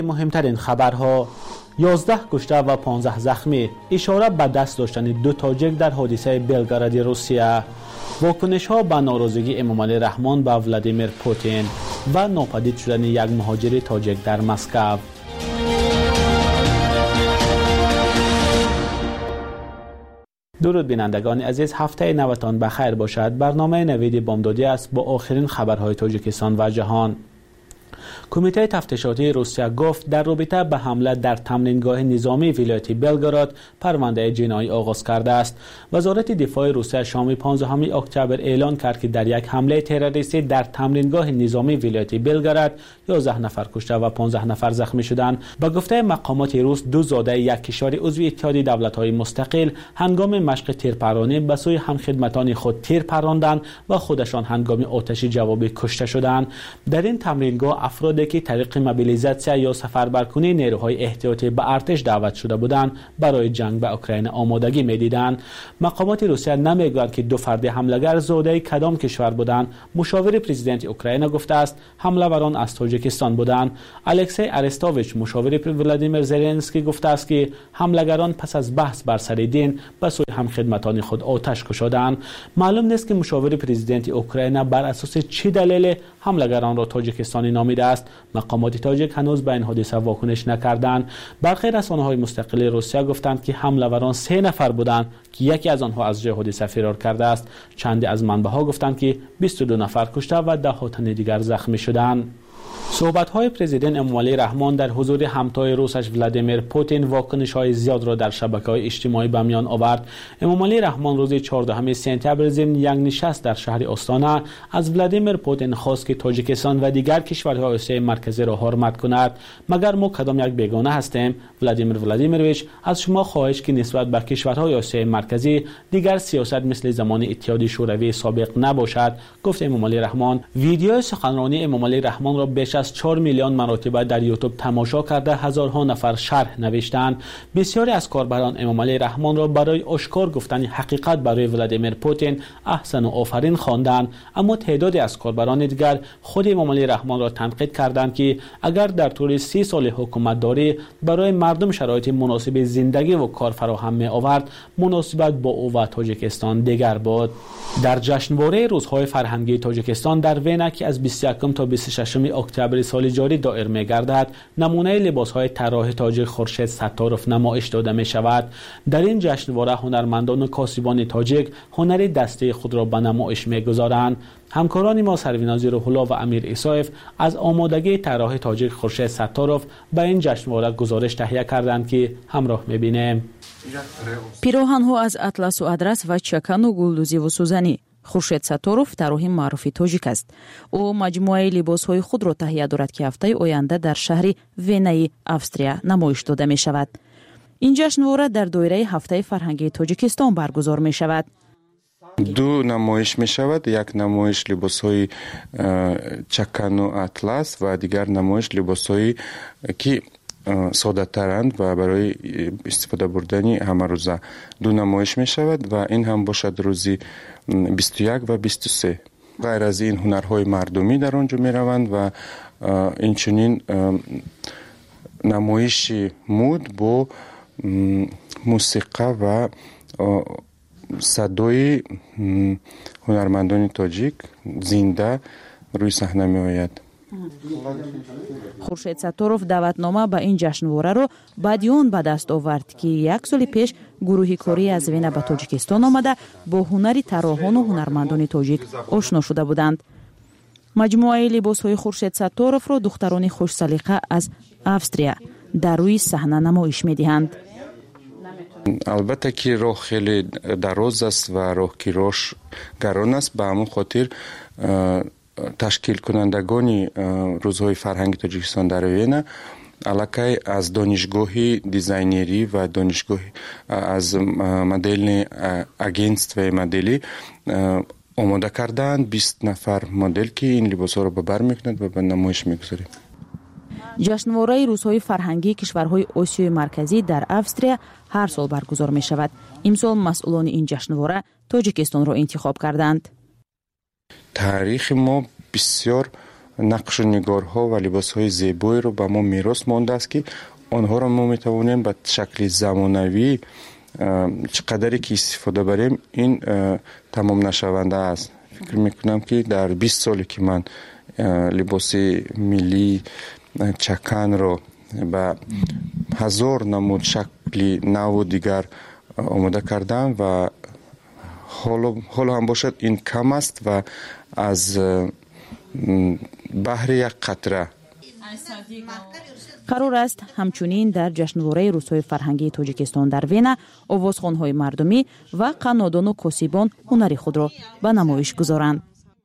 مهمترین خبرها: 11 کشته و 15 زخمی، اشاره به دست داشتن 2 تاجیک در حادثه بلگراد روسیه. واکنش ها به ناراضگی امامعلی رحمان به ولادیمیر پوتین و ناپدید شدن یک مهاجر تاجیک در مسکو. درود بینندگان عزیز، هفته نوتان بخیر باشد. برنامه نوید بامدادی است با آخرین خبرهای تاجیکستان و جهان. کمیته تفتیشاتی روسیه گفت در رابطه به حمله در تمرینگاه نظامی ولایت بلگراد پرونده جنایی آغاز کرده است. وزارت دفاع روسیه شام 15 اکتبر اعلان کرد که در یک حمله تروریستی در تمرینگاه نظامی ولایت بلگراد 11 نفر کشته و 15 نفر زخمی شدند. به گفته مقامات روس، 2 زاده یک کشور عضو اتحاد دولت‌های مستقل هنگام مشق تیرپرانی به سوی همخدمتان خود تیر پراندند و خودشان هنگام آتش جوابی کشته شدند. در این تمرینگاه افرادی که طریق موبیلیزاسیون یا سفربرکنی نیروهای احتیاطی به ارتش دعوت شده بودند برای جنگ به اوکراین آمادگی می‌دیدند. مقامات روسیه نمی‌گویند که 2 فرد حمله‌گر زاده کدام کشور بودند. مشاور پرزیدنت اوکراین گفته است حمله‌وران از تاجیکستان بودند. الکسی ارستوویچ مشاور ولادیمیر زلنسکی گفته است که حمله‌گران پس از بحث بر سر دین به سوی همخدمتان خود آتش کشیدند. معلوم نیست که مشاور پرزیدنت اوکراین بر اساس چه دلیل حمله‌گران را تاجیکستانی نامیده است. مقامات تاجیک هنوز به این حادثه واکنش نکردند. برخی رسانه‌های مستقل روسیه گفتند که حمله‌وران 3 نفر بودند که یکی از آنها از جای حادثه فرار کرده است. چندی از منبع‌ها گفتند که 22 نفر کشته و 10 تن دیگر زخمی شدند. صحبت‌های پرزیدنت امامعلی رحمان در حضور همتای روسش ولادیمیر پوتین واکنش‌های زیاد را در شبکه‌های اجتماعی به میان آورد. امامعلی رحمان روز 14 سپتامبر ضمن یک نشست در شهر آستانه از ولادیمیر پوتین خواست که تاجیکستان و دیگر کشورهای آسیای مرکزی را حرمت کند. مگر ما کدام یک بیگانه هستیم؟ ولادیمیر ولادیمیرویچ از شما خواهش که نسبت به کشورهای آسیای مرکزی دیگر سیاست مثل زمان اتحاد شوروی سابق نباشد، گفت امامعلی رحمان. ویدیو سخنرانی امامعلی رحمان را بیش از 4 میلیون مرتبه در یوتیوب تماشا کرده هزارها نفر شرح نوشتند. بسیاری از کاربران امامعلی رحمان را برای آشکار گفتن حقیقت برای ولادیمیر پوتین احسن و آفرین خواندند، اما تعدادی از کاربران دیگر خود امامعلی رحمان را تنقید کردند که اگر در طول 30 سال حکومت داری برای مردم شرایط مناسب زندگی و کار فراهم می آورد، مناسبت با او و تاجیکستان دیگر بود. در جشنواره روزهای فرهنگی تاجیکستان در وینا که از 21 تا 26 اکتبر سال جاری دایر می گردد، نمونه لباس‌های طراح تاجیک خورشید ستاروف نمایش داده می شود. در این جشنواره هنرمندان و کاسبان تاجیک هنر دستی خود را به نمایش می گذارند. همکاران ما سرویناز روح‌الله و امیر ایسایف از آمادگی طراح تاجیک خورشید ستاروف به این جشنواره گزارش تهیه کردند که همراه می بینیم. پیراهن‌ها از اطلس و ادرس و چکن و گلدوزی و سوزنی. خورشید ستاروف طراح معروف تاجیک است. او مجموعه لباس‌های خود را تهیه دارد که هفته آینده در شهر وینای австрия نمایش داده می شود. این جشنواره در دایره هفته فرهنگی تاجیکستان برگزار می شود. 2 نمایش می شود. یک نمایش لباس‌های چکن و اطلس و دیگر نمایش لباس‌های که ساده ترند و برای استفاده بردنی همه روزه. 2 نمایش می شود و این هم باشد روزی 21 و 23. غیر از این هنرهای مردمی در آنجا می روند و اینچنین نمایش مود با موسیقی و صدای هنرمندان تاجیک زنده روی صحنه می آید. خورشید ستاروف دعوتنامه به این جشنواره را بعدیان به دست آورد که 1 سال پیش گروهی کاری از وینا به تاجیکستان آمده با هنری طراحان و هنرمندان تاجیک آشنا شده بودند. مجموعه لباس‌های خورشید ستاروف را دختران خوش سلیقه از австрия در روی صحنه نمایش می‌دهند. البته که راه خیلی دراز است و راه که راهش گران است، به همون خاطر تشکیل کنندگان روزهای فرهنگی تاجیکستان در وینا علاقه از دانشگاه دیزاینری و دانشگاه از مدل اگنستو مدلی آماده کردند. 20 نفر مدل که این لباس‌ها را به بر می‌کنند و به نمایش می‌گذارند. جشنواره روزهای فرهنگی کشورهای آسیای مرکزی در австрия هر سال برگزار می شود. امسال مسئولان این جشنواره تاجیکستان را انتخاب کردند. تاریخ ما بسیار نقش و نگارها و لباسهای زیبایی رو به ما میراث مانده است که آنها را ما میتوانیم به شکل زمانوی چقدری که استفاده بریم این تمام نشونده است. فکر میکنم که در 20 سالی که من لباس ملی چکن رو به 1000 نمود شکل نو دیگر آماده کردم و حالا هم باشد این کم است و از بحر یک قطره. قرار است همچنین در جشنواره روزهای فرهنگی تاجیکستان در وینا آوازخوان‌های مردمی و قنادان و کاسبان هنری خود را به نمایش گذارند.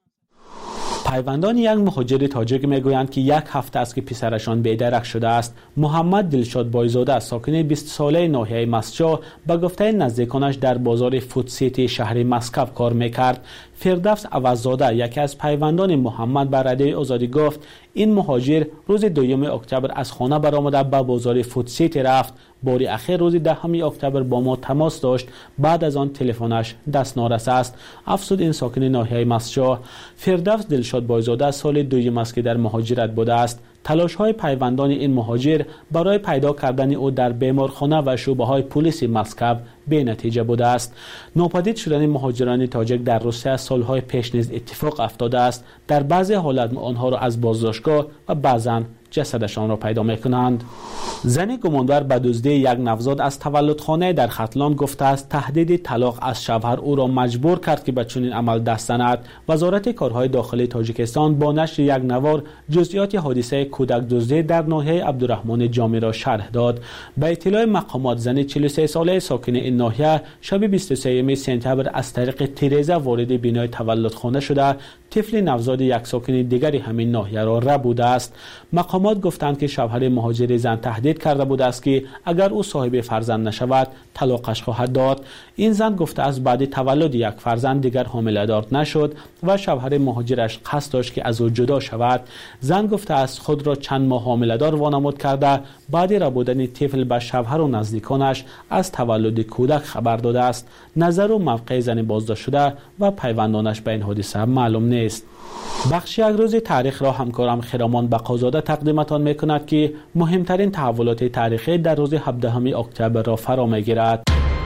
پیوندان یک مهاجر تاجیک میگویند که یک هفته است که پسرشان بیدرک شده است. محمد دلشاد بایزاده ساکن 20 ساله ناحیه مسجد به گفته نزدیکانش در بازار فودسیتی شهر مسکو کار میکرد. فردوس عوضزاده یکی از پیوندان محمد به رادیوی آزادی گفت این مهاجر روز 2 اکتبر از خانه برآمده به بازار فودسیتی رفت. باری اخیر روز 10 اکتبر با ما تماس داشت، بعد از آن تلفنش دست نارس است. افسود این ساکن ناحیه مسجد. فردوس دلشاد بایزاده سال 2 است که در مهاجرت بوده است. تلاش‌های پیوندان این مهاجر برای پیدا کردن او در بیمارخانه و شعبه‌های پلیس مسکو بی نتیجه بوده است. ناپدید شدن مهاجران تاجیک در روسیه سالهای پیش نیز اتفاق افتاده است. در بعضی حالات آنها را از بازداشتگاه و بعضاً جسدشان را پیدا می‌کنند. زن گمانبر به دزدی یک نوزاد از تولدخانه در ختلان گفته است تهدید طلاق از شوهر او را مجبور کرد که به چنین عمل دست زند. وزارت کارهای داخلی تاجیکستان با نشر یک نوار جزئیات حادثه کودک دزدی در ناحیه عبدالرحمن جامی را شرح داد. به اطلاع مقامات زن 43 ساله ساکن این ناحیه شب 23 سپتامبر از طریق تیریزه وارد بینای تولدخانه شده طفل نوزاد یک ساکن دیگری همین ناحیه را ربوده است. مقامات گفتند که شوهر مهاجر زن تهدید کرده بود است که اگر او صاحب فرزند نشود طلاقش خواهد داد. این زن گفته است بعد تولد یک فرزند دیگر حامله‌دار نشد و شوهر مهاجرش قصد داشت که از او جدا شود. زن گفته است خود را چند ماه حامله‌دار وانمود کرده بعد ربودن طفل به شوهر و نزدیکانش از تولد کودک خبر داده است. نظر و موقع زن بازداشت شده و پیوندانش به این حادثه معلوم نیست. بخش یک روز تاریخ را همکارم خرامان بقازاده تقدیمتان میکند که مهمترین تحولات تاریخی در روز 17 اکتبر را فرا میگیرد.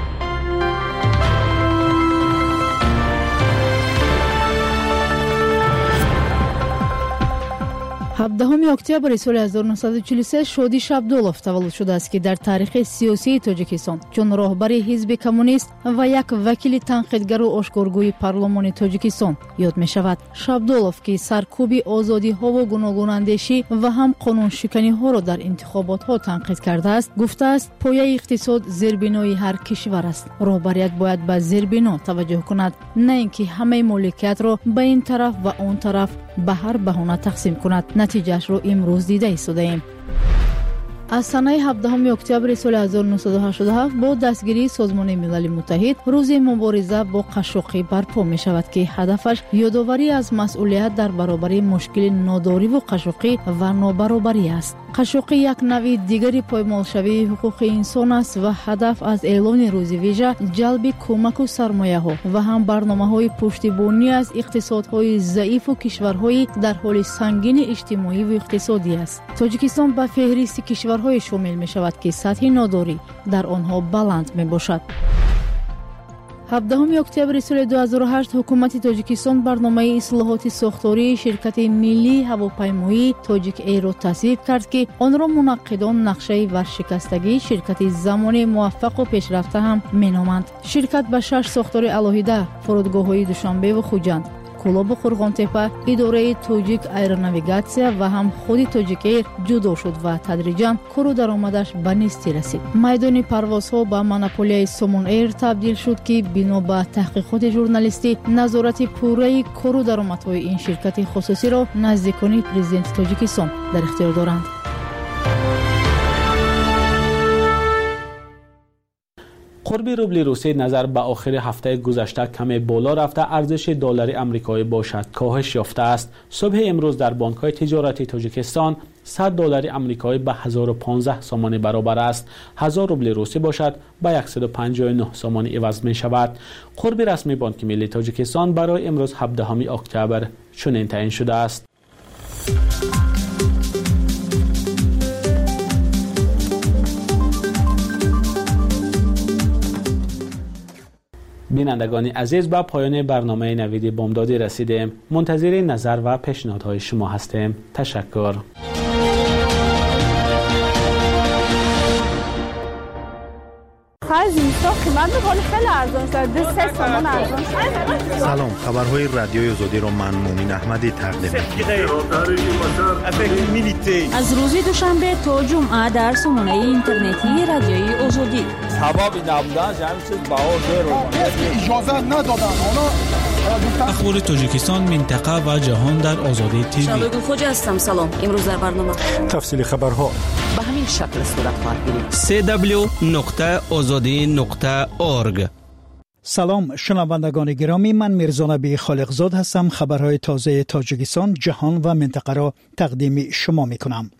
17 октябри соли 1943 шодӣ шабдолов таваллуд шудааст ки дар таърихи сиёсии тоҷикистон чун роҳбари ҳизби коммунист ва як вакили танқидгару ошкоргӯи парлумони тоҷикистон ёд мешавад. шабдолов ки саркӯби озодиҳову гуногунандешӣ ва ҳам қонуншиканиҳоро дар интихоботҳо танқид кардааст, гуфтааст пояи иқтисод зербинои ҳар кишвар аст. роҳбарият бояд ба зербино таваҷҷӯҳ кунад, на ин ки ҳамаи моликиятро ба ин тараф ва он тараф ба ҳар баҳона тақсим кунад. натиҷаашро имрӯз дида истодаем. аз санаи 17 октябри соли 1987 бо дастгирии созмони милали муттаҳид рӯзи мубориза бо қашшоқӣ барпо мешавад ки ҳадафаш ёдоварӣ аз масъулият дар баробари мушкили нодориву қашшоқӣ ва нобаробарӣ аст. қашшоқӣ як навъи дигари поймолшавии ҳуқуқи инсон аст ва ҳадаф аз эълони рӯзи вижа ҷалби кӯмаку сармояҳо ва ҳам барномаҳои пуштибонӣ аз иқтисодҳои заифу кишварҳои дар ҳоли сангини иҷтимоиву иқтисодӣ аст. тоҷикистон ба феҳристи кишварҳои шомил мешавад ки сатҳи нодорӣ дар онҳо баланд мебошад. 17 октябри соли 2008 ҳукумати тоҷикистон барномаи ислоҳоти сохтории ширкати миллии ҳавопаймоӣ Togic Airро тасвиб кард ки онро мунаққидон нақшаи варшикастагии ширкати замони муваффақу пешрафта ҳам меноманд. ширкат ба 6 сохтори алоҳида фурудгоҳҳои Душанбеву Хуҷанд, Кӯлобу Қурғонтепа, идораи Togic Aeronavigasiya ва ҳам худи Togic Air ҷудо шуд ва тадриҷан кору даромадаш ба нестӣ расид. майдони парвозҳо ба монополияи Somon Air табдил шуд ки бино ба таҳқиқоти журналистӣ назорати пурраи кору даромадҳои ин ширкати хусусиро наздикони президенти Тоҷикистон дар ихтиёр доранд. قرب روبل روسی نظر به آخر هفته گذشته کمی بالا رفته ارزش دلار آمریکایی باشد کاهش یافته است. صبح امروز در بانک‌های تجارتی تاجیکستان 100 دلار آمریکایی به 1015 سومانی برابر است. 1000 روبل روسی باشد به 159 سومانی عوض می شود. قرب رسمی بانک ملی تاجیکستان برای امروز 17 اکتبر چنین تعیین شده است. بینندگان عزیز، با پایان برنامه نوید بامدادی رسیدیم. منتظر نظر و پیشنهادهای شما هستیم. تشکر. سلام، خبرهای رادیوی آزادی رو من مومن احمدی تقدیم می‌کنم. از روز دوشنبه تا جمعه در سامانه اینترنتی رادیوی آزادی. سبب نبودن همین چیز اجازه ندادن. اخبار تاجیکستان، منطقه و جهان در آزادی تیوی. شادو خوج هستم. سلام. امروز در برنامه تفصیل خبرها به همین شکل صورت خواهد گرفت. www.azadi.org. سلام شنوندگان گرامی، من میرزا نبی خالقزاد هستم. خبرهای تازه تاجیکستان، جهان و منطقه را تقدیم شما میکنم.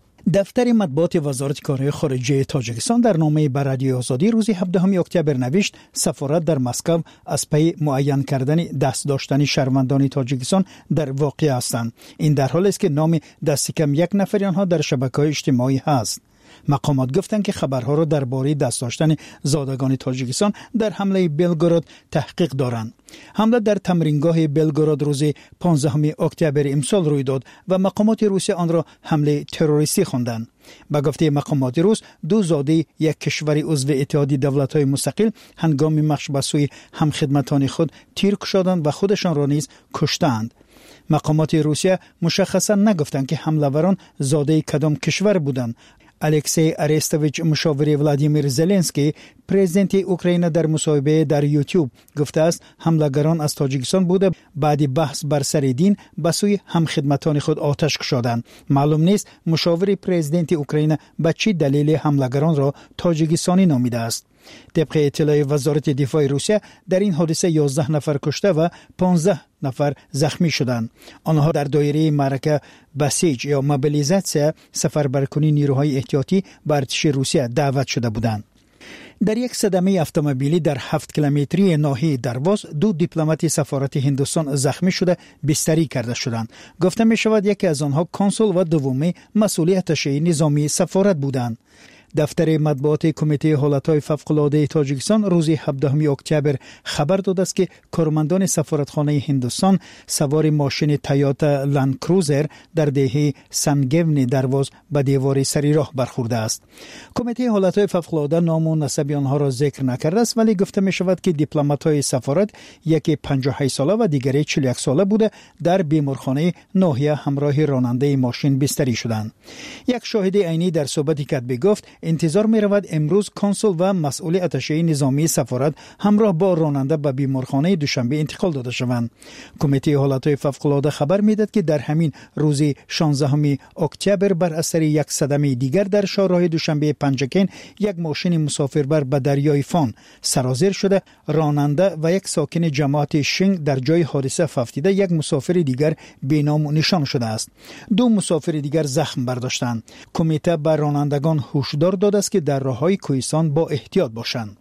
دفتر مطبوعات وزارت کارهای خارجه تاجیکستان در نامه به رادیو آزادی روز 17 اکتبر نوشت سفارت در مسکو از پی معین کردن دست داشتن شهروندان تاجیکستان در واقع هستند. این در حالی است که نام دست کم یک نفر آنها در شبکه‌های اجتماعی هست. مقامات گفتند که خبرها را درباره دست داشتن زادگان تاجیکستان در حمله بلگراد تحقیق دارند. حمله در تمرینگاه بلگراد روز 15 اکتبر امسال روی داد و مقامات روسیه آن را حمله تروریستی خواندند. به گفته مقامات روس، دو زاده یک کشور عضو اتحادیه دولت‌های مستقل هنگام مشق به سوی همخدمتان خود تیر کشیدند و خودشان را نیز کشتند. مقامات روسیه مشخصا نگفتند که حمله‌وران زاده کدام کشور بودند. الکسی ارستویچ، مشاور ولادیمیر زلنسکی پرزیدنت اوکراین، در مصاحبه در یوتیوب گفته است حمله‌گران از تاجیکستان بوده. بعد بحث بر سر دین به سوی همخدمتان خود آتش کشیدند. معلوم نیست مشاور پرزیدنت اوکراین به چه دلیل حمله‌گران را تاجیکستانی نامیده است. طبق اطلاع وزارت دفاع روسیه در این حادثه 11 نفر کشته و 15 نفر زخمی شدند. آنها در دایره معرکه بسیج یا موبیلیزاسیون سفربرکنی نیروهای احتیاطی به ارتش روسیه دعوت شده بودند. در یک صدمه اتومبیلی در 7 کیلومتری ناحیه درواز دو دیپلمات سفارت هندوستان زخمی شده بستری کرده شدند. گفته می شود یکی از آنها کنسول و دومی مسئول اتشه نظامی سفارت بودند. دفتر مطبوعات کمیته حالتهای فوق‌العاده تاجیکستان روز 17 اکتبر خبر داده است که کارمندان سفارتخانه هندوستان سوار ماشین تویوتا لند کروزر در دهه سنگون درواز به دیوار سری راه برخورده است. کمیته حالتهای فوق‌العاده نام و نسب آنها را ذکر نکرده است، ولی گفته می شود که دیپلمات‌های سفارت یکی 58 ساله و دیگری 41 ساله بوده در بیمارخانه ناحیه همراه راننده ماشین بستری شدند. یک شاهد عینی در صحبتی کتبی گفت انتظار می رود امروز کنسول و مسئول اتشه نظامی سفارت همراه با راننده به بیمارخانه دوشنبه انتقال داده شوند. کمیته حالتهای فوق‌العاده خبر می داد که در همین روز 16 اکتبر بر اثر یک صدمه دیگر در شاهراه دوشنبه پنجکین یک ماشین مسافربر به دریای فان سرازیر شده. راننده و یک ساکن جماعت شینگ در جای حادثه افتیده. یک مسافر دیگر بینام نشان شده است. دو مسافر دیگر زخم برداشتند. کمیته بر رانندگان هشدار داده است که در راههای کوهستان با احتیاط باشند.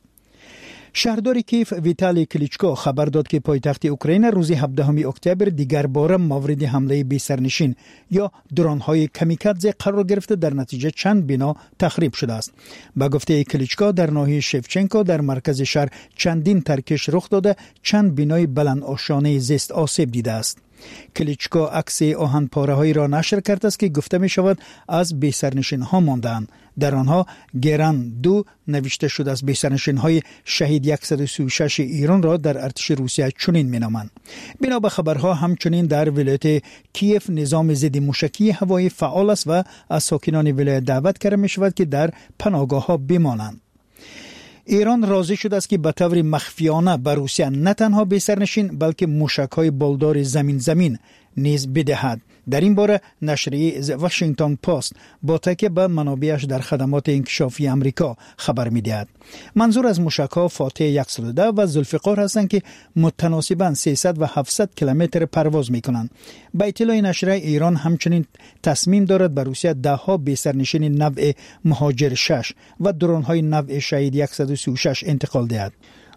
شهردار کیف ویتالی کلیچکو خبر داد که پایتخت اوکراین روز 17 اکتبر دیگر بار مورد حمله بی‌سرنشین یا درون‌های کامیکادزه قرار گرفته، در نتیجه چند بنا تخریب شده است. با گفته کلیچکو در ناحیه شفچنکو در مرکز شهر چندین ترکش رخ داده، چند بنای بلند آشانه زیست آسیب دیده است. کلیچکو عکس آهن‌پاره‌هایی را نشر کرده است که گفته می شود از بی‌سرنشین‌ها ماندند. در آنها گران 2 نوشته شده است. بی‌سرنشین‌های شهید 136 ایران را در ارتش روسیه چنین می‌نامند. بنا به خبرها همچنین در ولایت کیف نظام ضد موشکی هوایی فعال است و از ساکنان ولایت دعوت کرده می شود که در پناهگاه‌ها بمانند. ایران راضی شده است که به طور مخفیانه به روسیه نه تنها بی‌سرنشین بلکه موشک‌های بالدار زمین نیز بدهد. در این باره نشریه واشنگتن پست با تکیه به منابعش در خدمات انکشافی امریکا خبر می‌دهد. منظور از موشک‌ها فاتح 110 و ذوالفقار هستند که متناسباً 300 و 700 کیلومتر پرواز می‌کنند. به اطلاع نشریه ایران همچنین تصمیم دارد به روسیه ده‌ها بی‌سرنشین نوع مهاجر 6 و درون‌های نوع شهید 136 انتقال دهد.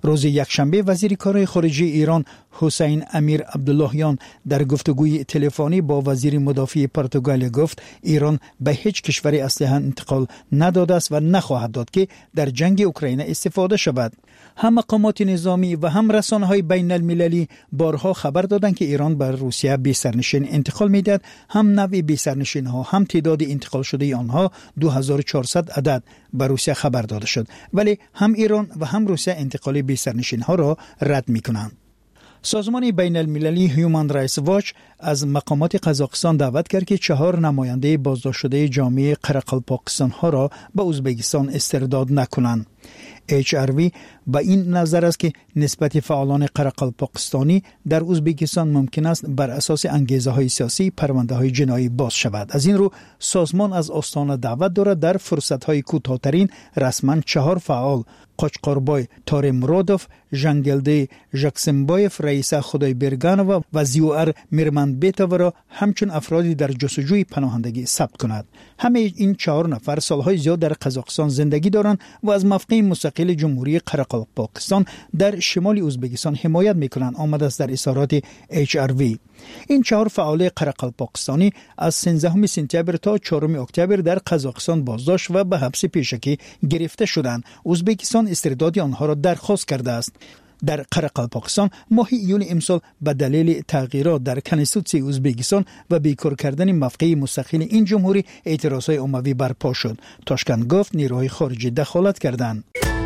روز یکشنبه وزیر کارهای خارجه ایران حسین امیر عبداللهیان در گفتگوی تلفنی با وزیر مدافع پرتغال گفت ایران به هیچ کشوری اسلحه انتقال نداده است و نخواهد داد که در جنگ اوکراین استفاده شود. هم مقامات نظامی و هم رسانه‌های بین المللی بارها خبر دادند که ایران به روسیه بی سرنشین انتقال می‌دهد. هم نوع بی سرنشین‌ها هم تعداد انتقال شده آنها 2400 عدد به روسیه خبر داده شد، ولی هم ایران و هم روسیه انتقال بی سرنشین‌ها را رد می‌کنند. سازمان بین المللی هیومن رایتس واچ از مقامات قزاقستان دعوت کرد که 4 نماینده بازداشت شده جامعه قرقلپاکستان ها را به ازبکستان استرداد نکنند. HRV با این نظر است که نسبت فعالان قرقلپاکستانی در ازبکستان ممکن است بر اساس انگیزه های سیاسی پرونده های جنایی باز شود. از این رو سازمان از آستانه دعوت دارد در فرصت های کوتاه‌ترین رسما 4 فعال قاچقاربای تار مرادوف، جنگلده ژاکسمبایف، رئیس خدایبرگانو و زیوار میرمنبیتوو را همچون افرادی در جستجوی پناهندگی ثبت کند. همه این 4 نفر سالهای زیاد در قزاقستان زندگی دارند و از موقع مستقل جمهوری قرقلپاکستان در شمال ازبکستان حمایت میکنند. آمده است در اظهارات HRV. این 4 فعال قرقلپاکستانی از 13 سپتامبر تا 4 اکتبر در قزاقستان بازداشت و به حبس پیشکی گرفته شدند. ازبکستان استرداد آنها را درخواست کرده است. در قرقلپاکستان ماه ایول امسال به دلیل تغییرات در کنستیتوسی ازبکستان و بیکار کردن موقع مستقل این جمهوری اعتراضهای عمومی برپا شد. تاشکند گفت نیروهای خارجی دخالت کردند.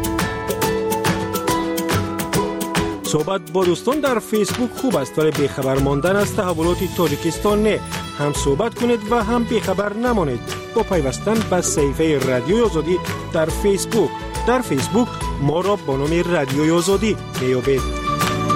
صحبت با دوستان در فیسبوک خوب است، ولی بیخبر ماندن از تحولات تاجیکستان نه. هم صحبت کنید و هم بیخبر نمانید با پیوستن به صفحه رادیوی آزادی در فیسبوک. در فیسبوک ما را با نام رادیوی آزادی میابید.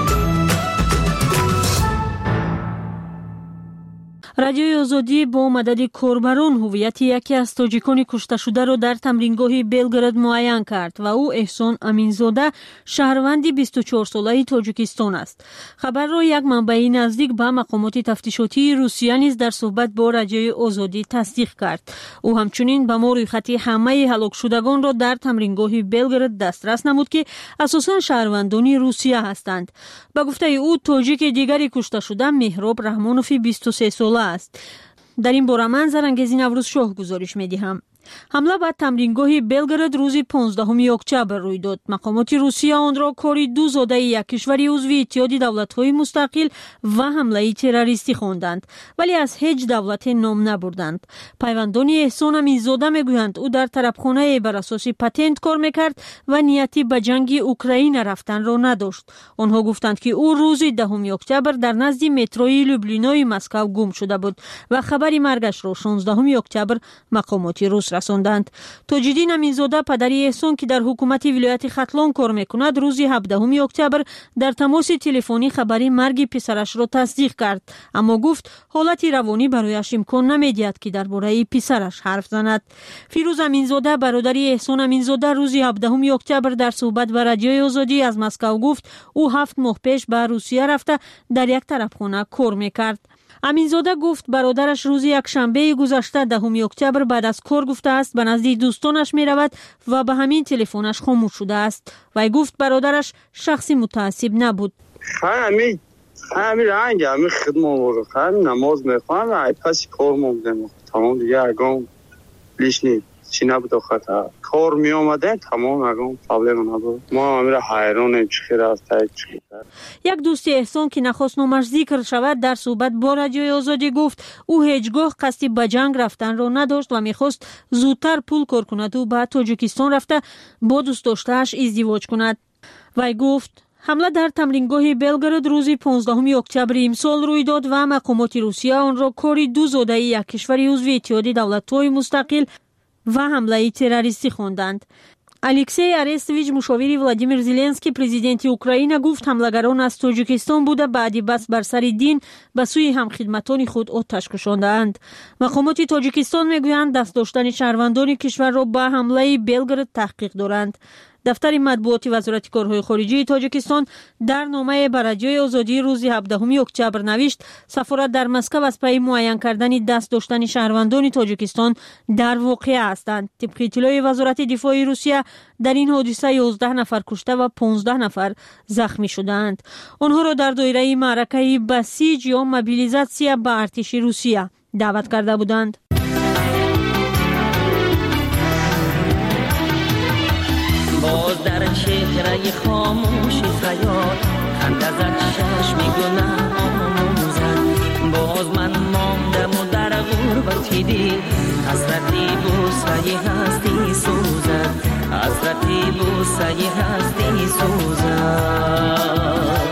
رادیوی آزادی با مدد کاربران هویت یکی از تاجیکان کشته شده را در تمرینگاه بلگراد معین کرد و او احسان امینزاده شهروند 24 ساله تاجیکستان است. خبر را یک منبع نزدیک به مقامات تفتیشاتی روسیه نیز در صحبت با رادیوی آزادی تصدیق کرد. او همچنین به ما رویخط همه هلاک شدگان را در تمرینگاه بلگراد دسترس نمود که اساساً شهروندان روسیه هستند. به گفته او تاجیک دیگری کشته شده مهراب رحمانوفی 23 ساله است. در این باره من زرانگیزی نوروز شاه گزارش می‌دهم. حمله به تمرینگاه بلگراد روز 15 اکتبر روی داد. مقامات روسیه آن را کاری 2 زاده یک کشور عضو اتحاد دولت‌های مستقل و حمله تروریستی خواندند، ولی از هیچ دولت نام نبردند. پیوندان احسان امینزاده میگویند او در طرفخانه بر اساس پتنت کار میکرد و نیتی به جنگ اوکراین رفتن را نداشت. آنها گفتند که او روز 10 اکتبر در نزد متروی لوبلینای مسکو گم شده بود و خبری مرگش را 16 اکتبر مقامات روس رساندند. تاج‌الدین امینزاده پدری احسان که در حکومت ولایت ختلان کار میکند روز 17 اکتبر در تماس تلفنی خبری مرگ پسرش را تصدیق کرد، اما گفت حالت روانی برایش امکان نمیدهد که درباره پسرش حرف زند. فیروز امینزاده برادری احسان امینزاده روز 17 اکتبر در صحبت با رادیوی آزادی از مسکو گفت او 7 ماه پیش به روسیه رفته در یک طرفخانه کار میکرد. امینزاده گفت برادرش روز یک شنبه گذشته 10 اکتبر بعد از کار گفته است به نزد دوستانش می رود و به همین تلفنش خاموش شده است. وی گفت برادرش شخصی متعصب نبود. همین رنگ همین خدمت همین نماز میخوام پس کار مونده تمام دیگه اگم لیش نیست چی نبود خطا کار می آمده تمام اگم پرابلم نبود. ما همین حیرانیم چه خیر است چی. یک دوست احسان که نخواست نامش ذکر شود در صحبت با رادیوی آزادی گفت او هیچگاه قصدی به جنگ رفتن را نداشت و میخواست زودتر پول کار کند و به تاجیکستان رفته با دوست داشته‌اش ازدواج کند. وی گفت حمله در تمرینگاه بلگراد روز 15 اکتبر امسال روی داد و مقامات روسیه آن را کاری 2 زاده یک کشور عضو اتحاد دولت‌های مستقل و حمله تروریستی خواندند. الکسی ارستویچ مشاور ولادیمیر زلنسکی پرزیدنت اوکراین گفت حملگران از تاجیکستان بوده بعدی بس بر سر دین به سوی همخدمتان خود آتش کشاندند. مقامات تاجیکستان میگویند دست داشتن شهروندان کشور را به حمله بلگراد تحقیق دارند. دفتر مطبوعاتی وزارت کارهای خارجه تاجیکستان در نامه به رادیوی آزادی روز 17 اکتبر نوشت سفارت در مسکو از پی معین کردن دست داشتن شهروندان تاجیکستان در واقعه هستند. طبق اطلاع وزارت دفاع روسیه در این حادثه 11 نفر کشته و 15 نفر زخمی شدند. آنها را در دایره معرکه بسیج یا موبیلیزاسیا به ارتش روسیه دعوت کرده بودند. باز در چهره خاموش خیال خنده زد چشم گناه آموزد. باز من ماندم و در غربتی دید حسرتی بوسه هستی سوزد. حسرتی بوسه هستی سوزد.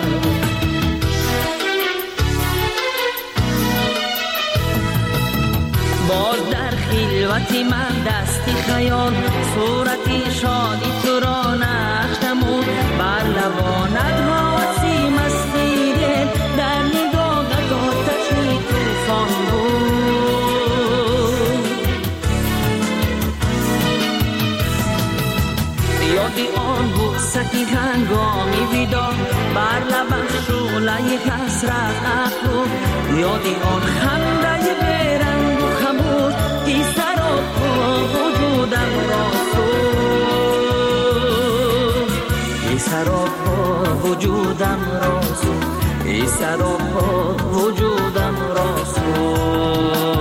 باز در خلوتی من دستی خیال صورتی شادی تو را نقش نمود. بر لبانت حواسی مستی دل در نگاهت آتشی طوفان بود. یادی آن بوستی هنگامی ویدا بر لبم شعله حسرت افروخت. یادی آن خنده بیرنگ و خموش ای سراپا وجودم را سوخت. ای سراپا وجودم را سوخت. ای سراپا وجودم را سوخت.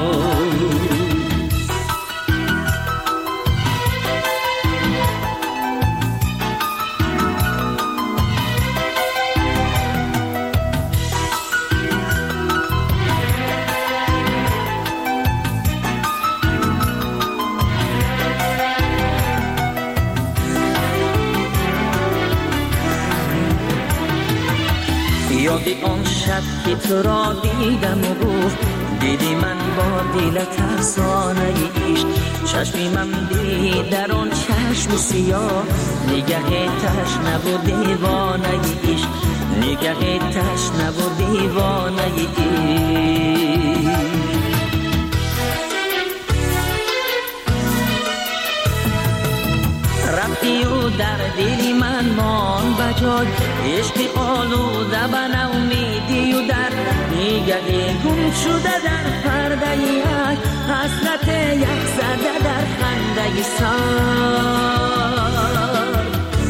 یادی آن شب که تو را دیدم و گفت دیدی من با دل ترسانه عشق. چشمی من دید در آن چشم سیاه نگه تشنه و دیوانه عشق. نگه تشنه و دیوانه عشق. رفتی و در دلی من مان بجای عشق آلوده به نومیدی و در نگه گم شده در پرده یک حسرت یک زده در خنده سر.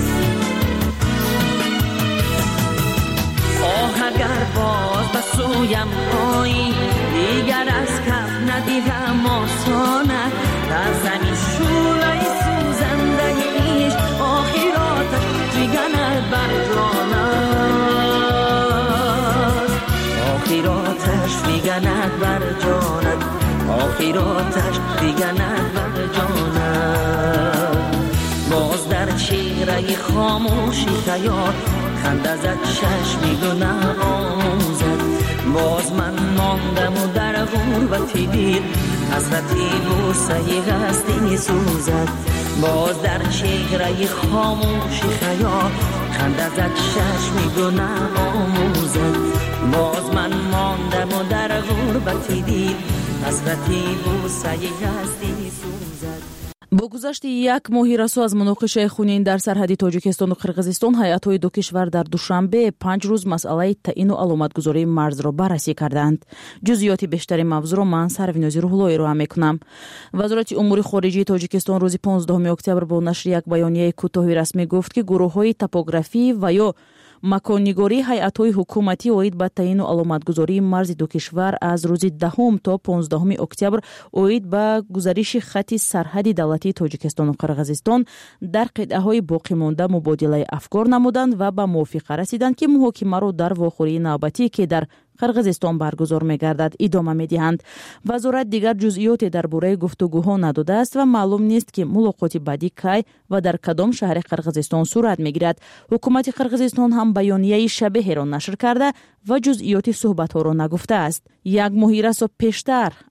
آه اگر باز به سویم آیی دیگر از کف ندیدم آسانه در زمین شوله سوزنده ایش آخراتش جگنت بر جانت. آخراتش جگنت بر جانت. آخراتش جگنت بر جانت. باز در چهره خاموشی خیال خنده زد چشمی گناه آموزد. باز من ماندم و در غربتی دید حسرتی بوسه هستی سوزد. باز در چهره خاموشی خیال خنده زد چشمی گناه آموزد. باز من ماندم و در غربتی دید حسرتی بوسه هستی سوزد. با گذشت یک ماهی رسو از مناقشه خونین در سرحدی تاجیکستان و قرقیزستان ҳайатҳои ду кишвар дар душанбе 5 рӯз масъалаи таъину аломатгузории марзро баррасӣ карданд. ҷузъиёти бештари мавзӯъро ман Сарвинози Рӯҳлоӣ роҳа мекунам. вазорати умури хориҷии Тоҷикистон рӯзи 15 октябр бо нашри як баёнияи кӯтоҳи расмӣ гуфт ки гурӯҳҳои топографӣ ва ё маконнигории ҳайатҳои ҳукуматӣ оид ба таъину аломатгузории марзи ду кишвар аз рӯзи 10 то 15 октябр оид ба гузариши хатти сарҳади давлатии Тоҷикистону Қирғизистон дар қитъаҳои боқимонда мубодилаи афкор намуданд ва ба мувофиқа расиданд ки муҳокимаро дар вохӯрии навбатӣ ки дар Қирғизистон баргузор мегардад идома медиҳанд. вазорат дигар ҷузъиёте дар бораи гуфтугӯҳо надодааст ва маълум нест ки мулоқоти баъдӣ кай ва дар кадом шаҳри Қирғизистон сурат мегирад. ҳукумати Қирғизистон ҳам баёнияи шабеҳеро нашр карда ва ҷузъиёти суҳбатҳоро нагуфтааст. як моҳи расо пештар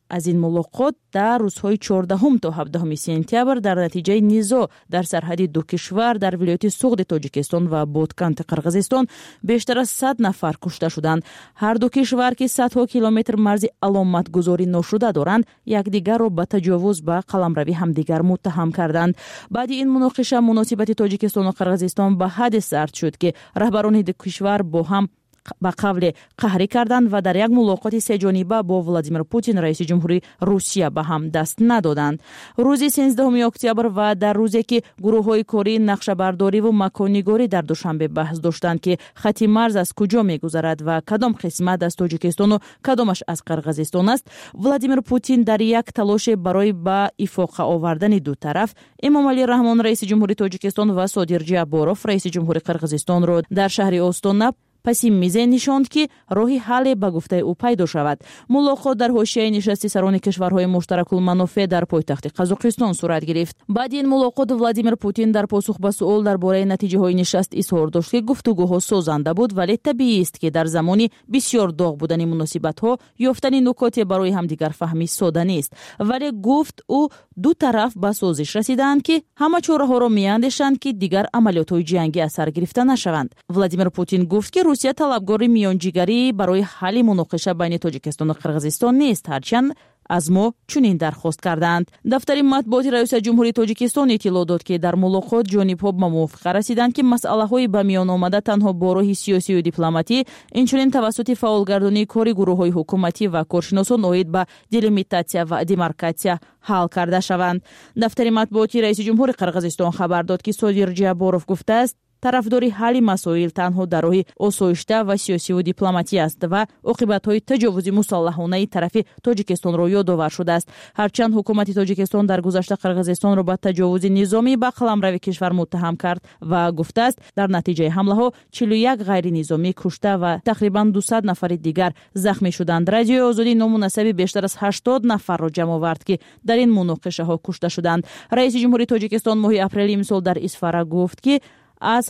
از این ملاقات در روزهای 14 تا 17 سپتامبر در نتیجه نزاع در سرحد دو کشور در ولایت سوغد تاجیکستان و بودکنت قرقیزستان بیشتر از 100 نفر کشته شدند. هر دو کشور که صدها کیلومتر مرز علامتگذاری نشده دارند یکدیگر را به تجاوز به قلمروی همدیگر متهم کردند. بعد این مناقشه مناسبت تاجیکستان و قرقیزستان به حد سرد شد که رهبران دو کشور با هم با قبل قهری کردند و در یک ملاقات سه جانبه با ولادیمیر پوتین رئیس جمهوری روسیه به هم دست ندادند. روز 13 اکتبر و در روزی که گروه‌های کاری نقشه برداری و مکان‌نگاری در دوشنبه بحث داشتند که خط مرز از کجا می‌گذرد و کدام قسمت از تاجیکستان و کدامش از قرقیزستان است، ولادیمیر پوتین در یک تلاش برای به افاق آوردن دو طرف امامعلی رحمان رئیس جمهوری تاجیکستان و صادر جاباروف رئیس جمهوری قرقیزستان را در شهر استانا پسی میزه نشاند که راهی حل به گفته او پیدا شود. ملاقات در حاشیه نشست سران کشورهای مشترک المنافع در پایتخت قزاقستان صورت گرفت. بعد این ملاقات ولادیمیر پوتین در پاسخ به سوال درباره نتیجه های نشست اظهار داشت که گفتگوها سازنده بود ولی طبیعی است که در زمانی بسیار داغ بودن مناسبت ها یافتن نکات برای همدیگر فهمی ساده نیست. ولی گفت او دو طرف به سازش رسیدند که همه چاره ها را میاندیشند که دیگر عملیات های جنگی اثر گرفته نشوند. ولادیمیر پوتین گفت که روسیه طلبکار میانجیگری برای حل مناقشه بین تاجیکستان و قرقیزستان نیست، هرچند از ما چنین درخواست کردند. دفتر مطبوعاتی رئیس جمهوری تاجیکستان اطلاع داد که در ملاقات جانب‌ها به موافقه رسیدند که مسئله‌های به میان آمده تنها با راه سیاسی و دیپلماتی، اینچنین توسط فعالگردانی کاری گروه‌های حکومتی و کارشناسان اوید به دلیمیتاسیا و دیمارکاسیا حل کرده شوند. دفتر مطبوعاتی رئیس جمهور قرقیزستان خبر داد که صادر جاباروف گفته است طرفداری حل مسائل تنها در راه آسایشته و سیاسی و دیپلماتی است و عاقبت‌های تجاوز مسلحانه طرف تاجیکستان را یادآور شده است. هرچند حکومت تاجیکستان در گذشته قرقیزستان را به تجاوز نظامی به قلمرو کشور متهم کرد و گفته است در نتیجه حمله‌ها 41 غیر نظامی کشته و تقریباً 200 نفر دیگر زخمی شدند. رادیو آزادی نامناسب بیشتر از 80 نفر را جمع آورد که در این مناقشه‌ها کشته شدند. رئیس جمهوری تاجیکستان ماه اپریل امسال در اصفهان گفت که از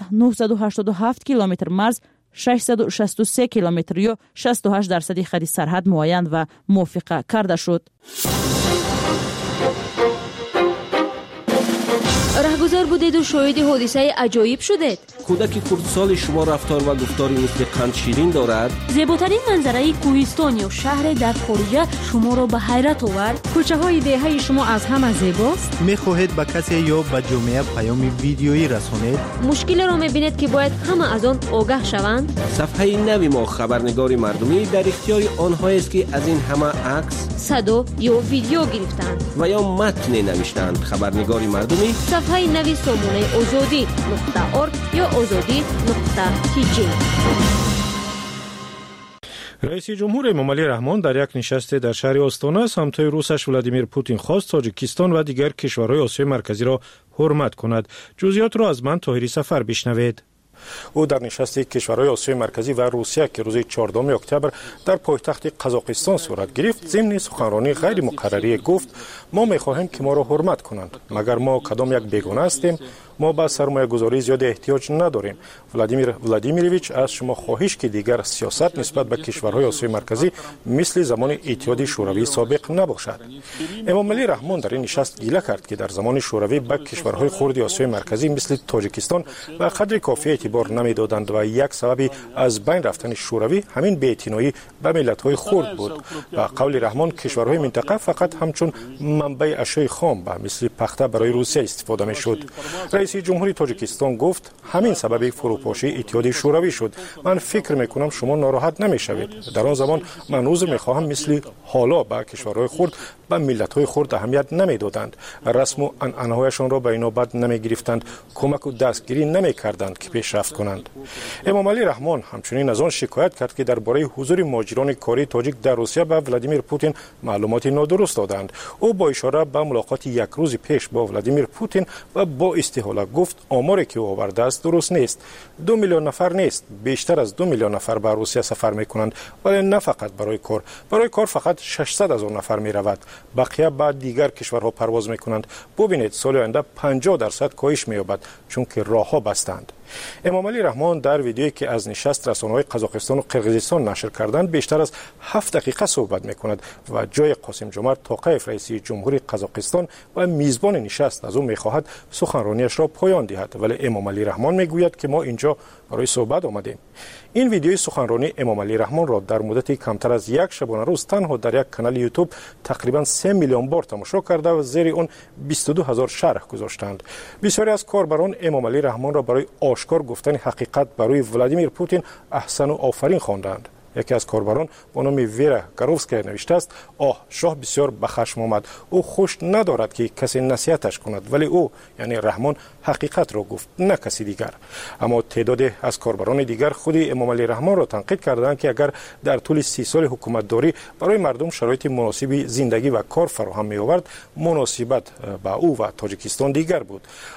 987 کیلومتر مرز 663 کیلومتر یا 68% خط سرحد معین و موافقه کرده شد. رهگذر بودید و شاهد حادثه عجایب شدید. کودک کردسال شما رفتار و گفتاری مثل قند شیرین دارد. زیباترین منظره کوهستان یا شهر در خارج شما را به حیرت آورد. کوچه های دهه شما از همه زیباست. میخواهید به کسی یا به جامعه پیام ویدیویی رسانید. مشکل را میبینید که باید همه از آن آگاه شوند. صفحه نوی ما خبرنگار مردمی در اختیار آنهایی است که از این همه عکس، صدا یا ویدیو گرفتند و یا متن نوشتند. خبرنگار مردمی صفحه نوی سامانه azadi.org یا azadi.tg. رئیس جمهور امامعلی رحمان در یک نشست در شهر استانا همتای روسش ولادیمیر پوتین خواست تاجیکستان و دیگر کشورهای آسیای مرکزی را حرمت کند. جزئیات را از من طاهری سفر بشنوید. او در نشست کشورهای آسیای مرکزی و روسیه که روز 14 اکتبر در پایتخت قزاقستان صورت گرفت ضمن سخنرانی غیر مقرری گفت ما می‌خواهیم که ما را حرمت کنند، مگر ما کدام یک بیگانه هستیم؟ ما به سرمایه گذاری زیاد احتیاج نداریم. ولادیمیرویچ از شما خواهش که دیگر سیاست نسبت به کشورهای آسیای مرکزی مثل زمان اتحاد شوروی سابق نباشد. امامعلی رحمان در این نشست گله کرد که در زمان شوروی به کشورهای خرد آسیای مرکزی مثل تاجیکستان به قدر کافی اعتبار نمیدادند و یک سبب از بین رفتن شوروی همین بی‌اعتنایی به ملت‌های خرد بود. به قول رحمان کشورهای منطقه فقط همچون منبع اشیاء خام به مثل پخته برای روسیه استفاده می‌شد. رئیس جمهوری تاجیکستان گفت همین سبب فروپاشی اتحاد شوروی شد. من فکر میکنم شما ناراحت نمیشوید. در آن زمان من عذر میخواهم مثل حالا به کشورهای خرد به ملت‌های خرد اهمیت نمیدادند، رسم و عنعنه‌هایشان را به اینابت نمیگرفتند، کمک و دستگیری نمیکردند که پیشرفت کنند. امامعلی رحمان همچنین از آن شکایت کرد که درباره حضور مهاجران کاری تاجیک در روسیه به ولادیمیر پوتین معلومات نادرست دادند. او با اشاره به ملاقات یک روز پیش با ولادیمیر پوتین و با استحاله گفت آماری که او آورده است درست نیست. 2 میلیون نفر نیست، بیشتر از 2 میلیون نفر به روسیه سفر میکنند، ولی نه فقط برای کار. برای کار فقط 600,000 نفر میرود. بقیه بعد دیگر کشورها پرواز میکنند. ببینید سال آینده 50% کاهش مییابد چون که راهها بستند. امام علی رحمان در ویدیویی که از نشست رسانه‌های قزاقستان و قرقیزستان نشر کردند بیشتر از 7 دقیقه صحبت می‌کند و جای قاسم جمعت توقیف رئیس جمهوری قزاقستان و میزبان نشست از او می‌خواهد سخنرانیش را پایان دهد، ولی امام علی رحمان می‌گوید که ما اینجا برای صحبت آمدیم. این ویدیوی سخنرانی امام علی رحمان را در مدت کمتر از یک شبانه روز تنها در یک کانال یوتیوب تقریبا 3 میلیون بار تماشا کرده و زیر اون 22,000 شرح گذاشتند. بسیاری از کاربران امام علی رحمان را برای آشکار گفتن حقیقت برای ولادیمیر پوتین احسن و آفرین خواندند. یکی از کاربران با نام ویرا گاروفسکا نوشته است: شاه بسیار به خشم آمد. او خوش ندارد که کسی نصیحتش کند، ولی او یعنی رحمان حقیقت را گفت، نه کسی دیگر. اما تعداد از کاربران دیگر خود امام علی رحمان را تنقید کردند که اگر در طول 30 سال حکومتداری برای مردم شرایط مناسب زندگی و کار فراهم می آورد، مناسبت با او و تاجیکستان دیگر بود.